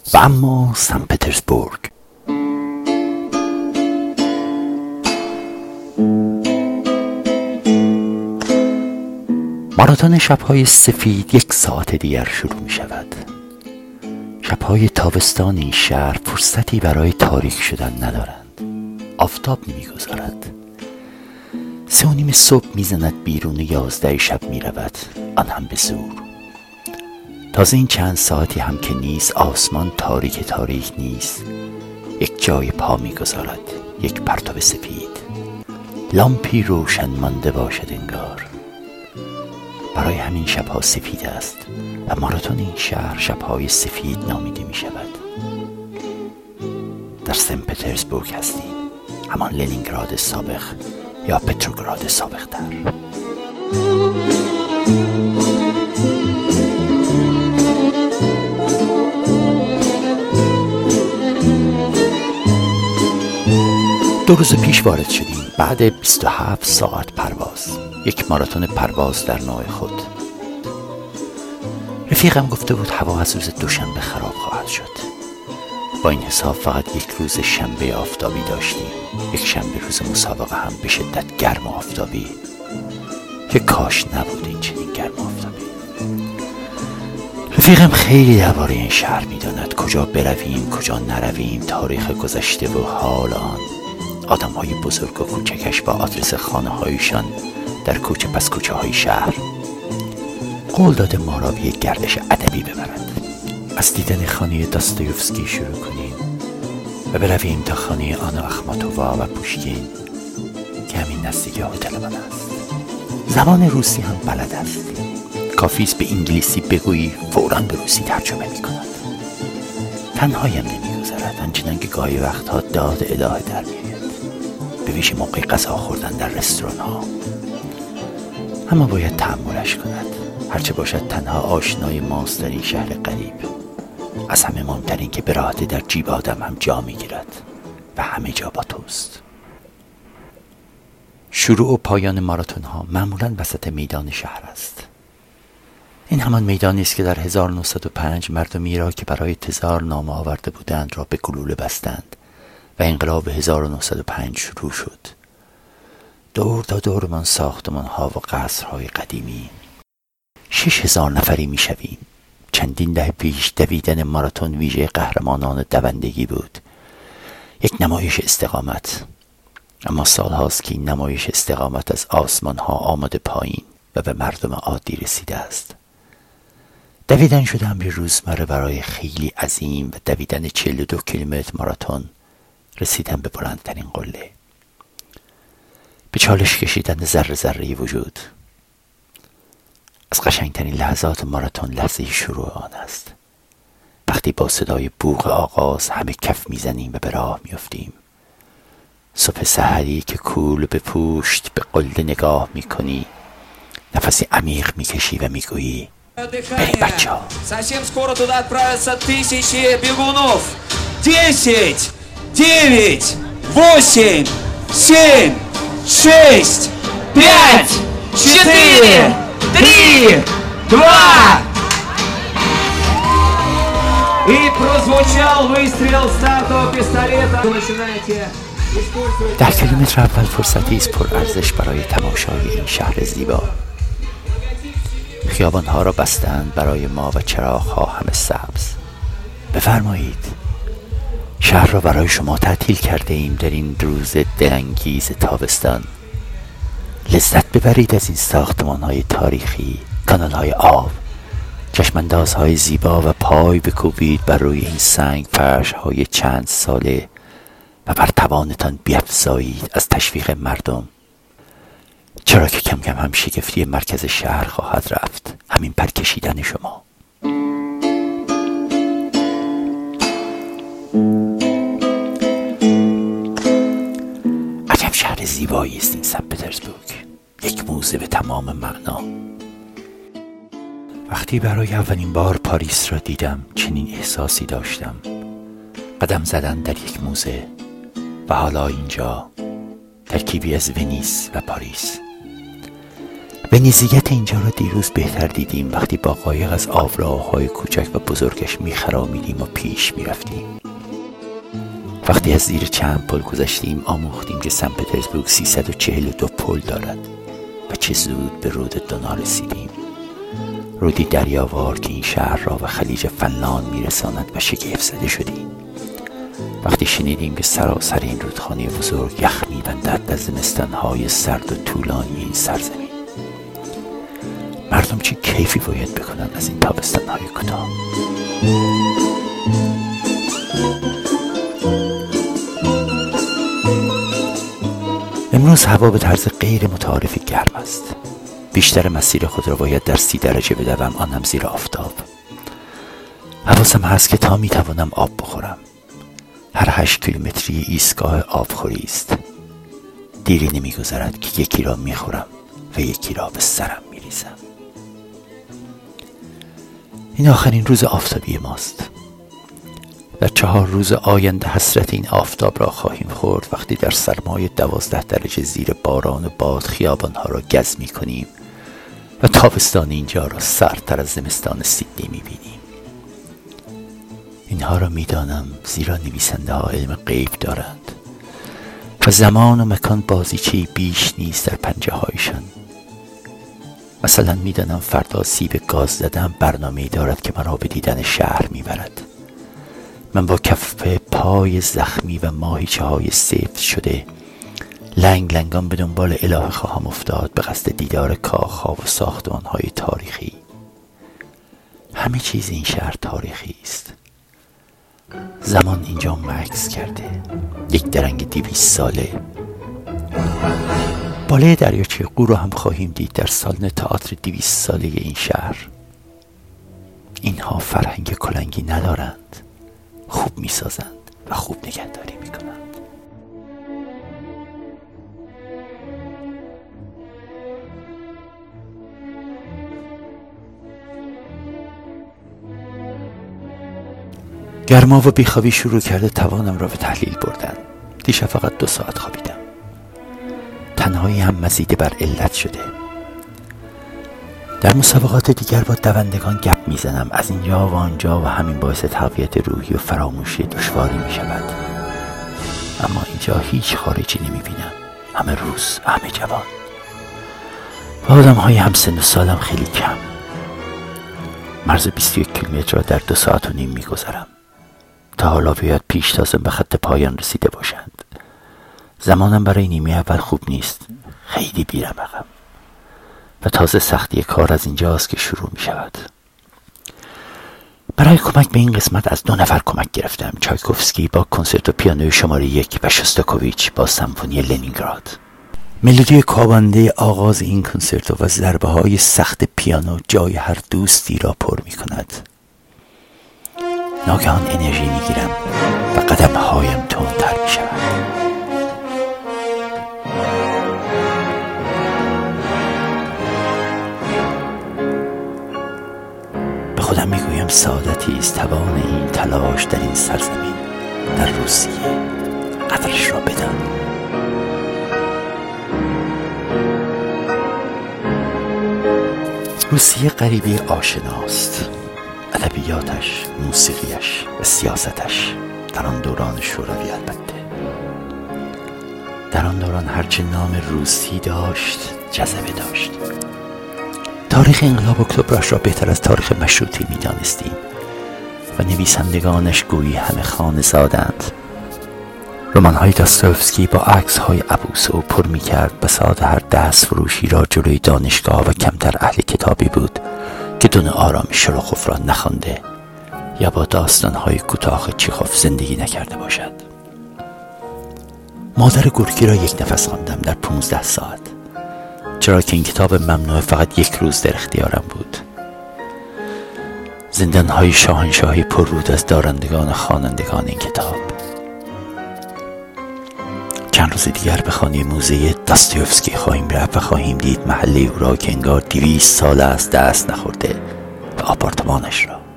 و اما سن پترزبورگ. ماراتون شب‌های سفید 1 ساعت دیگر شروع می شود. شب‌های تابستان این شهر فرصتی برای تاریک شدن ندارند. آفتاب نمی‌گذارد. 3:30 صبح می‌زند بیرون، 11 شب می‌رود، آن هم به زور. تازه این چند ساعتی هم که نیست، آسمان تاریک نیست. یک جای پا می‌گذارد، یک پرتو سفید، لامپی روشن مانده باشد انگار. برای همین شب‌ها سفید است و ماراتون این شهر شب‌های سفید نامیده می‌شود. در سن پترزبورگ هستیم، همان لنینگراد سابق یا پتروگراد سابق تر. دو روز پیش وارد شدیم بعد 27 ساعت پرواز، یک ماراتون پرواز در نوع خود. رفیقم گفته بود هوا از روز دوشنبه خراب خواهد شد. با این حساب فقط یک روز شنبه آفتابی داشتیم، یک شنبه روز مسابقه هم به شدت گرم و آفتابی. که کاش نبود این چنین گرم و آفتابی. رفیقم خیلی درباره این شهر میداند، کجا برویم کجا نرویم، تاریخ گذشته و حال آن، آدم های بزرگ و کوچکش با آدرس خانه هایشان در کوچه پس کوچه های شهر. قول داده ما را به یک گردش ادبی ببرد. از دیدن خانه داستایوفسکی شروع کنیم و برویم تا خانه آنا اخماتووا و پوشکین که همین نزدیک هتل من است. زبان روسی هم بلد است، کافیست به انگلیسی بگویی فوراً به روسی ترجمه می کند. تنهایم نمی‌گذارد، آنچنان که گاهی وقتها داد الهه در می‌آید، به ویژه موقع غذا خوردن در رستوران ها. اما باید تحملش کند، هرچه باشد تنها آشنای ماست در این شهر غریب. از همه مهمترین که به راحتی در جیب آدم هم جا میگیرد و همه جا با توست. شروع و پایان ماراتون ها معمولاً وسط میدان شهر است. این همان میدانی است که در 1905 مردمی را که برای تظاهر نامه آورده بودند را به گلوله بستند و انقلاب 1905 شروع شد. دور تا دورمان ساختمان ها و قصرهای قدیمی. 6000 نفری می شویم. چندین دهه پیش دویدن ماراتون ویژه قهرمانان دوندگی بود، یک نمایش استقامت. اما سال هاست که این نمایش استقامت از آسمان ها آمده پایین و به مردم عادی رسیده است. دویدن شده امر روزمره برای خیلی عظیم و دویدن 42 کیلومتر ماراتون، رسیدن به بلندترین قله، به چالش کشیدن ذره ذره وجود. از قشنگترین لحظات ماراتون لحظه شروع آن است، وقتی با صدای بوق آغاز همه کف میزنیم و به راه میافتیم. صبح سحری که کول به پوشت به قله نگاه میکنی، نفسی عمیق میکشی و میگویی بریم بچه ها. Совсем скоро туда отправятся тысячи бегунов. 10, 9, 8, 7, 6, 5, 4, 3, 2. И прозвучал выстрел стартового пистолета. Вы начинаете использовать... در کیلومتر اول فرصتی است پر ارزش برای تماشای این شهر زیبا. خیابان‌ها را بستند برای ما و چراغ‌ها همه سبز. بفرمایید، شهر را برای شما تعطیل کرده ایم در این روز دلانگیز تابستان. لذت ببرید از این ساختمان‌های تاریخی، کانال‌های آب، چشماندازهای زیبا و پای بکوبید بر روی این سنگ فرش‌های چند ساله و بر توانتان بیفزایید از تشویق مردم. چرا که کم کم هم شگفتی مرکز شهر خواهد رفت، همین پرکشیدن شما. عجب شهر زیبایی است این سن پترزبورگ، یک موزه به تمام معنا. وقتی برای اولین بار پاریس را دیدم چنین احساسی داشتم، قدم زدن در یک موزه و حالا اینجا ترکیبی از ونیز و پاریس. به نزیکت اینجا را دیروز بهتر دیدیم وقتی با قایق از آبراه‌های کوچک و بزرگش میخرامیدیم و پیش میرفتیم. وقتی از زیر چند پل گذشتیم آموختیم که سن پترزبورگ 342 پل دارد و چه زود به رود دونا رسیدیم. رودی دریاوار که این شهر را به خلیج فنلاند میرساند و شگفت زده شدیم وقتی شنیدیم که سراسر این رودخانه بزرگ یخ میبندد در زمستانهای سرد و طولانی این سرزمین. مردم چه کیفی باید بکنن از این تابستانهای کوتاه. امروز هوا به طرز غیر متعارفی گرم است. بیشتر مسیر خود را باید در 30 درجه بدوم، آن هم زیر آفتاب. حواسم هست که تا میتوانم آب بخورم. هر 8 کیلومتری ایستگاه آبخوری است. دیری نمیگذرد که یکی را میخورم و یکی را به سرم میریزم. این آخرین روز آفتابی ماست. در 4 روز آینده حسرت این آفتاب را خواهیم خورد وقتی در سرمای 12 درجه زیر باران و باد خیابانها را گز می کنیم و تابستان اینجا را سردتر از زمستان سیدنی می بینیم. اینها را می دانم زیرا نویسنده ها علم غیب دارند و زمان و مکان بازیچه‌ای بیش نیست در پنجه هایشان. مثلا می دانم فردا سیب گاز زدم برنامه‌ای دارد که مرا به دیدن شهر می برد. من با کف پای زخمی و ماهیچه های سفت شده لنگ لنگان به دنبال الهه خواهم افتاد به قصد دیدار کاخها و ساختمان های تاریخی. همه چیز این شهر تاریخی است. زمان اینجا مکث کرده، یک درنگ 200 ساله. بالای دریاچه قو را هم خواهیم دید در سالن تئاتر 200 ساله این شهر. اینها فرهنگ کلنگی ندارند، خوب میسازند و خوب نگهداری میکنند. گرما و بیخوابی شروع کرده توانم را به تحلیل بردن. دیشب فقط 2 ساعت خوابیدم. تنهایی هم مزید بر علت شده. در مسابقات دیگر با دوندگان گپ میزنم از اینجا و آنجا و همین باعث تقویت روحی و فراموشی دشواری می شود. اما اینجا هیچ خارجی نمی بینم. همه روز، همه جوان و آدم های هم سن و سالم خیلی کم. مرز 21 کیلومتر را در 2 ساعت و نیم می گذرم. تا حالا باید پیشتازم به خط پایان رسیده باشند. زمانم برای نیمه اول خوب نیست. خیلی بیرم عقب. و تازه سختی کار از اینجاست که شروع می شود. برای کمک به این قسمت از 2 نفر کمک گرفتم. چایکوفسکی با کنسرتو پیانوی شماره 1 و شوستاکوویچ با سمفونی لنینگراد. ملودی کاوانده آغاز این کنسرتو و ضربه های سخت پیانو جای هر دوستی را پر می کند. ناگهان انرژی می گیرم و قدم هایم تندتر می شود. خودم میگویم سعادتی است توان این تلاش در این سرزمین در روسیه. قدرش را بدان. روسیه غریبه آشناست. ادبیاتش، موسیقیش و سیاستش در آن دوران شوروی البته. در آن دوران هرچه نام روسی داشت جذبه داشت. تاریخ انقلاب اکتبرش را بهتر از تاریخ مشروطه می دانستیم و نویسندگانش گویی همه خانه زادند. رمان‌های داستایوفسکی با عکس‌های عبوس او پر می کرد. بساط هر دست فروشی را جلوی دانشگاه و کمتر اهل کتابی بود که دون آرام شلوخوف را نخوانده یا با داستان‌های کوتاه چیخوف زندگی نکرده باشد. مادر گورکی را 1 نفس خواندم در 15 ساعت. چرا که این کتاب ممنوع فقط 1 روز در اختیارم بود. زندان‌های شاهنشاهی پر رود از دارندگان و خوانندگان این کتاب. چند روز دیگر به خانه موزه داستایوفسکی خواهیم رفت و خواهیم دید محله او را که انگار 200 سال است دست نخورده و آپارتمانش را.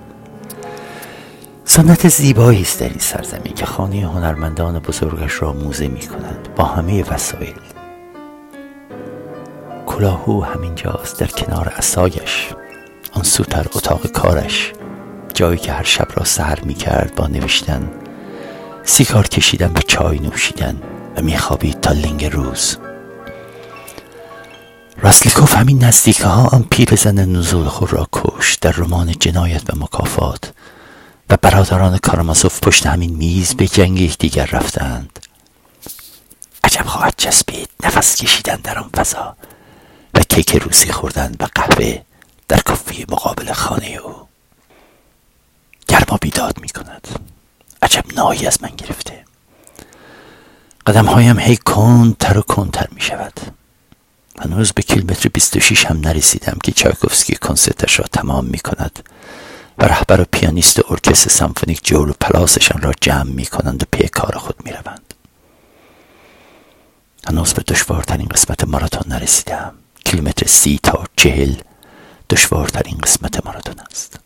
سنت زیبایی است در این سرزمین که خانه هنرمندان بزرگش را موزه می کند با همه وسایل. کلاهو همینجاست در کنار عصایش، آن سوتر اتاق کارش، جایی که هر شب را سحر می‌کرد با نوشتن، سیگار کشیدن و چای نوشیدن و می‌خوابید تا لنگ روز. راسلیکوف همین نزدیکه ها آن پیرزن نزولخور را کشت در رمان جنایت و مکافات و برادران کارامازوف پشت همین میز به جنگ یکدیگر رفتند. عجب خواهد چسبید نفس کشیدن در آن فضا و کیک روسی خوردن و قهوه در کافه مقابل خانه او. گرما بیداد می کند. عجب نایی از من گرفته. قدم هایم هی کندتر و کندتر می شود. هنوز به کیلومتر 26 هم نرسیدم که چایکوفسکی کنسرتش را تمام می کند و رهبر و پیانیست ارکستر سمفونیک جول و پلاسشان را جمع می کنند و پی کار خود می روند. هنوز به دشوارترین قسمت ماراتون نرسیدم. کیلومتر 30 تا 40 دشوارترین قسمت ماراتون است.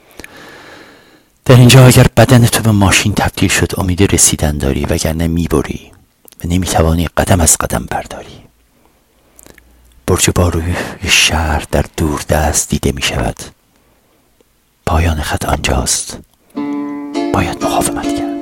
در اینجا اگر بدن تو به ماشین تبدیل شد امید رسیدن داری، وگرنه میبری و نمیتوانی قدم از قدم برداری. برج باروی شهر در دور دست دیده می شود. پایان خط آنجاست. باید مقاومت کرد.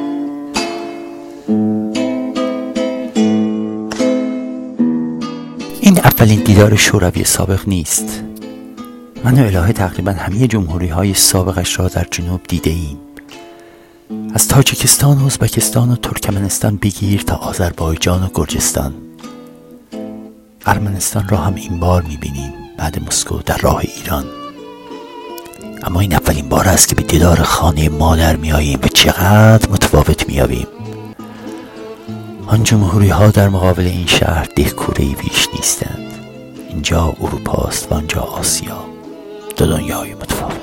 این اولین دیدار شوروی سابق نیست. من و الهه تقریبا همه جمهوری های سابقش را در جنوب دیده ایم. از تاجیکستان و ازبکستان و ترکمنستان بگیر تا آذربایجان و گرجستان. ارمنستان را هم این بار میبینیم بعد مسکو در راه ایران. اما این اولین بار است که به دیدار خانه مادر میاییم و چقدر متفاوت میابیم. آن جمهوری ها در مقابل این شهر دهکوره‌ای بیش نیستند. اینجا اروپاست و آنجا آسیا، دو دنیای متفاوت.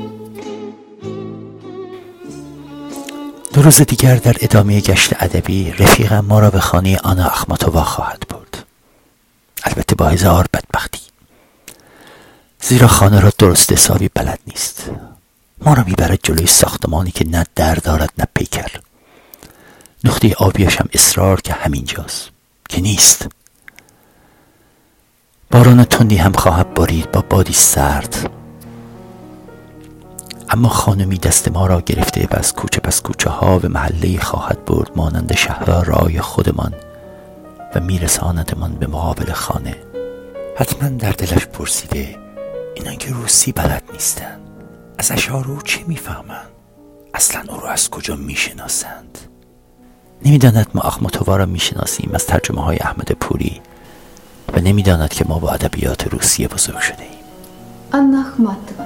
2 روز دیگر در ادامه گشت ادبی رفیقم ما را به خانه آنا اخماتووا خواهد برد. البته با هزار بدبختی، زیرا خانه را درست حسابی بلد نیست. ما را میبرد جلوی ساختمانی که نه در دارد نه پیکر. نقطه آبیش هم اصرار که همینجاست، که نیست. باران تندی هم خواهد بارید با بادی سرد. اما خانمی دست ما را گرفته و از کوچه پس کوچه ها به محله خواهد برد مانند شهرهای خودمان و میرساندمان به مقابل خانه. حتما در دلش پرسیده اینان که روسی بلد نیستن از اشعار او چه میفهمند؟ اصلا او را از کجا میشناسند؟ نمیداند ما اخماتووا را میشناسیم از ترجمه های احمد پوری و نمیداند که ما با ادبیات روسیه بزرگ شده ایم. Анна Ахматова.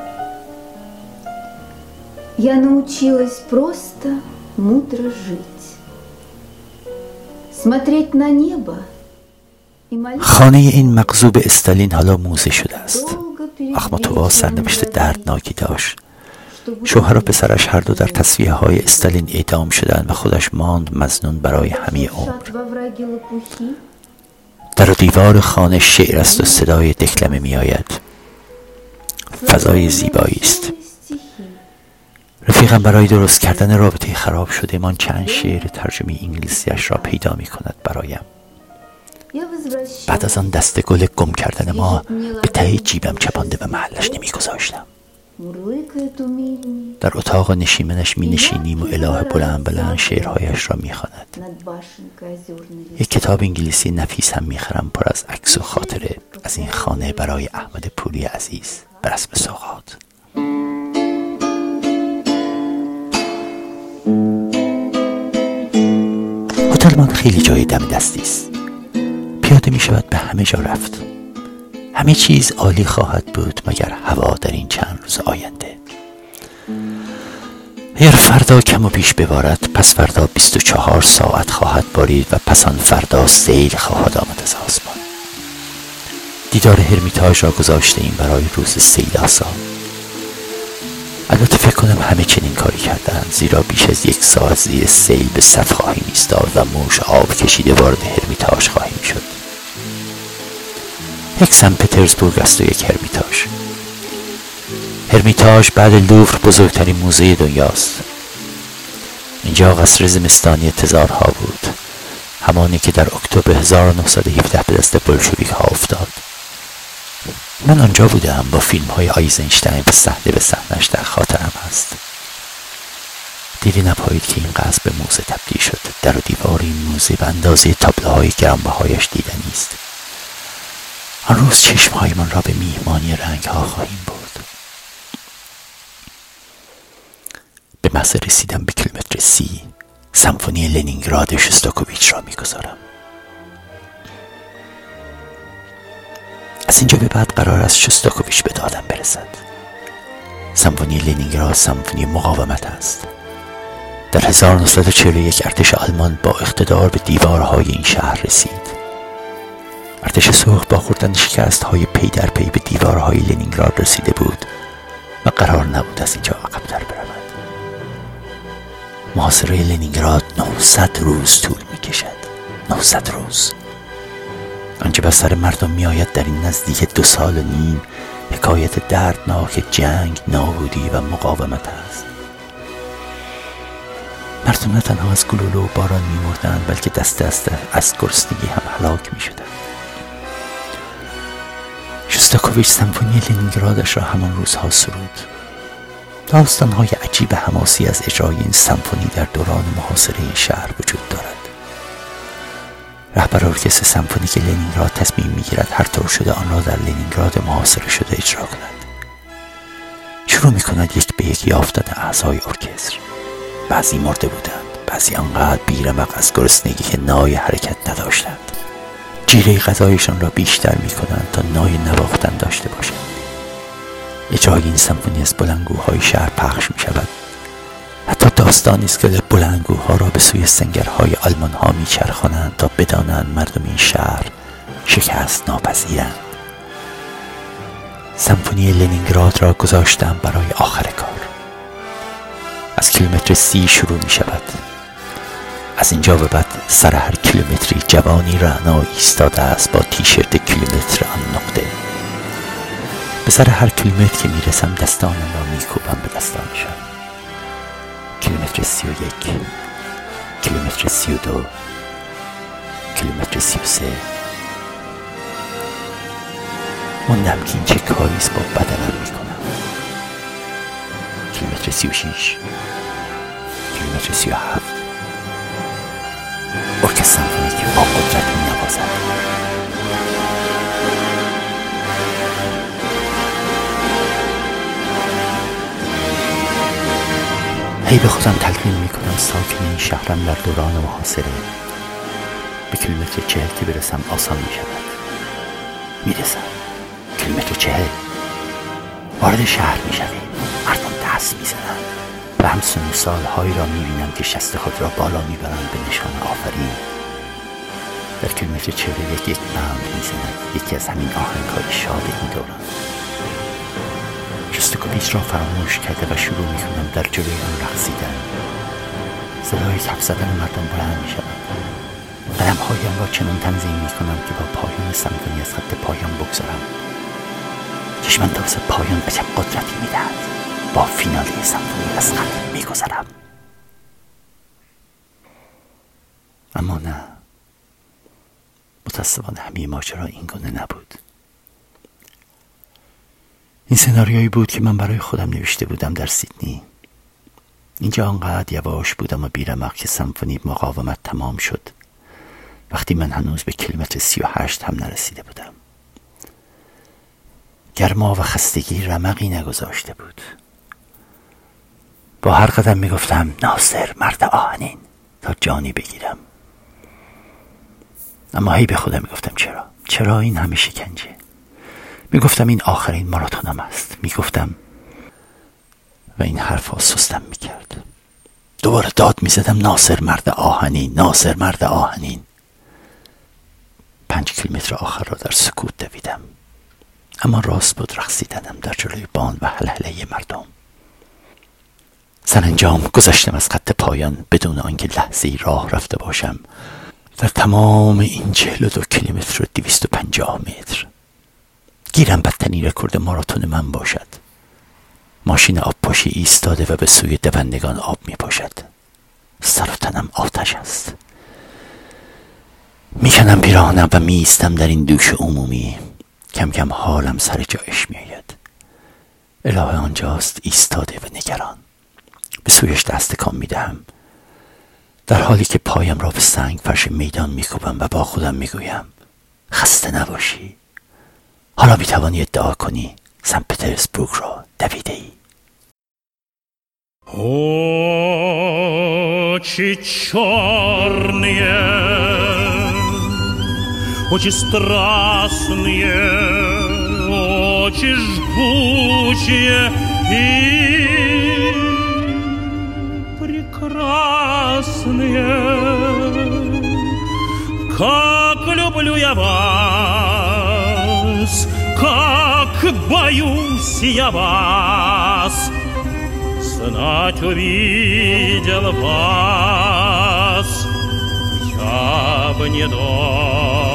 Я научилась просто мудро жить. Смотреть на небо и молиться. خانه این مغضوب استالین حالا موزه شده است. اخماتووا سرنوشت دردناکی داشت. شوهر و پسرش هر دو در تصفیه های استالین اعدام شدند و خودش ماند مظنون برای همه عمر. در دیوار خانه شعر است و صدای دکلمه می آید. فضای زیبایی است. رفیقم برای درست کردن رابطه خراب شده من چند شعر ترجمه انگلیسیش را پیدا می کند برایم. بعد از آن دسته گل گم کردن ما به ته جیبم چپانده و محلش نمی گذاشتم. در اتاق نشیمنش می نشینیم و الهه بلند بلند شعرهایش را می خواند. یک کتاب انگلیسی نفیس هم می خرم پر از عکس و خاطره از این خانه برای احمد پوری عزیز به رسم سوغات. هتل من خیلی جای دم دستی است. پیاده می شود به همه جا رفت. همه چیز عالی خواهد بود مگر هوا در این چند روز آینده. اگر فردا کم و بیش ببارد پس فردا 24 ساعت خواهد بارید و پس آن فردا سیل خواهد آمد از آسمان. دیدار هرمیتاژ را گذاشته ایم برای روز سیل آسا. البته فکر کنم همه چنین کاری کردند، زیرا بیش از 1 ساعت زیر سیل به صف خواهیم ایستاد و موش آب کشیده وارد هرمیتاژ خواهیم شد. یک سن پترزبورگ است و یک هرمیتاژ. هرمیتاژ بعد لوور بزرگترین موزه دنیاست. اینجا قصر زمستانی تزارها بود. زمانی که در اکتبر 1917 به دست بلشویک ها افتاد. من آنجا بودم، با فیلم های آیزنشتاین به صحنه‌اش در خاطرم هست. دیری نپایید که این قصر به موزه تبدیل شد. در و دیوار این موزه به اندازه تابلوهای گرانبهایش دیدنی است. آن روز چشمهایمان را به میهمانی رنگها خواهیم برد. به محض رسیدن به کیلومتر 30 سمفونی لنینگراد شوستاکوویچ را میگذارم. از اینجا به بعد قرار است شوستاکوویچ به دادم برسد. سمفونی لنینگراد سمفونی مقاومت است. در 1941 ارتش آلمان با اقتدار به دیوارهای این شهر رسید. ارتش سرخ با خوردن شکست‌های پی در پی به دیوارهای لنینگراد رسیده بود و قرار نبود از اینجا عقب‌تر برود. محاصره لنینگراد 900 روز طول می‌کشد. 900 روز. آنچه بر سر مردم می‌آید در این نزدیک 2 سال و نیم حکایت دردناک جنگ، نابودی و مقاومت است. مردم نه تنها از گلوله و باران می‌مردند، بلکه دست از گرسنگی هم هلاک می‌شدند. شوستاکوویچ سمفونی لنینگرادش را همان روزها سرود. داستان‌های عجیب حماسی از اجرای این سمفونی در دوران محاصره شهر وجود دارد. رهبر ارکستر سمفونیک لنینگراد تصمیم می‌گیرد هر طور شده آن را در لنینگراد محاصره شده اجرا کند. شروع می‌کند یک به یک یافتن اعضای ارکستر. بعضی مرده بودند، بعضی آنقدر بیرمق از گرسنگی که نای حرکت نداشتند. جیره غذایشان را بیشتر می‌کنند تا نای نواختن داشته باشند. اجرای این سمفونی از بلندگوهای شهر پخش می‌شود. حتی داستانی است که بلندگوها را به سوی سنگرهای آلمان‌ها می‌چرخانند تا بدانند مردم این شهر شکست ناپذیرند. سمفونی لنینگراد را گذاشتم برای آخر کار. از کیلومتر 30 شروع می‌شود. از اینجا به بعد سر هر کیلومتری جوانی رعنا ایستاده است با تیشرت کیلومتر آن نقطه. به سر هر کیلومتر که میرسم دستانم را میکوبم به دستانشان. کیلومتر 31، کیلومتر 32، کیلومتر 33. موندم که این چه کاریست با بدنم میکنم. کیلومتر 36، کیلومتر 37. ارکستر سمفونیک با قدرت می‌نوازد. هی به خودم تلقین می‌کنم ساکن این شهرم در دوران محاصره. به کیلومتر 40 که برسم آسان می‌شود. میرسم. کیلومتر 40 وارد شهر می‌شویم. مردم دست می‌زنند و همسن سال‌هایی را می‌بینم که شست خود را بالا می‌برند به نشان آفرین. در کیلومتر 41 یک بند می‌زند، یکی از همین آهنگ‌های شاد این دوران. شوستاکوویچ را فراموش کرده و شروع می‌کنم در جلوی آن رقصیدن. صدای کف زدن مردم بلند می‌شود. قدم‌هایم را چنان تنظیم می‌کنم که با پایان سمفونی از خط پایان بگذارم. چشم‌انداز پایان عجب قدرتی می‌دهد. با فینال سمفونی از خط می‌گذرم. اما نه، متأسفانه همه ماجرا این گونه نبود. این سناریویی بود که من برای خودم نوشته بودم در سیدنی. اینجا آنقدر یواش بودم و بیرمق که سمفونی مقاومت تمام شد وقتی من هنوز به کیلومتر 38 هم نرسیده بودم. گرما و خستگی رمقی نگذاشته بود. با هر قدم میگفتم ناصر مرد آهنین تا جانی بگیرم. اما هی به خودم میگفتم چرا این همه شکنجه؟ میگفتم این آخرین ماراتونم است. میگفتم و این حرفا سستم میکرد. دوباره داد میزدم ناصر مرد آهنین، ناصر مرد آهنین. 5 کیلومتر آخر را در سکوت دویدم. اما راست بود رقصیدنم در جلوی باند و هلهله مردم. سرانجام گذشتم از خط پایان بدون آنکه لحظه‌ای راه رفته باشم. در تمام این 42 کیلومتر و 250 متر گیرم بدترین رکورد ماراتون من باشد. ماشین آب پاشی ایستاده و به سوی دوندگان آب می پاشد. سر و تنم آتش است. میکنم پیراهنم و میستم در این دوش عمومی. کم کم حالم سر جایش میآید. الهه آنجاست ایستاده و نگران. به سویش دست کام میدهم، در حالی که پایم را به سنگ فرش میدان میکوبم و با خودم میگویم خسته نباشی. حالا میتوانی ادعا کنی سن پترزبورگ را دویده ای. Очи черные, очи страстные, очи жгучие и прекрасные. Как люблю я вас, как боюсь я вас. Знать увидел вас, я бы не дал.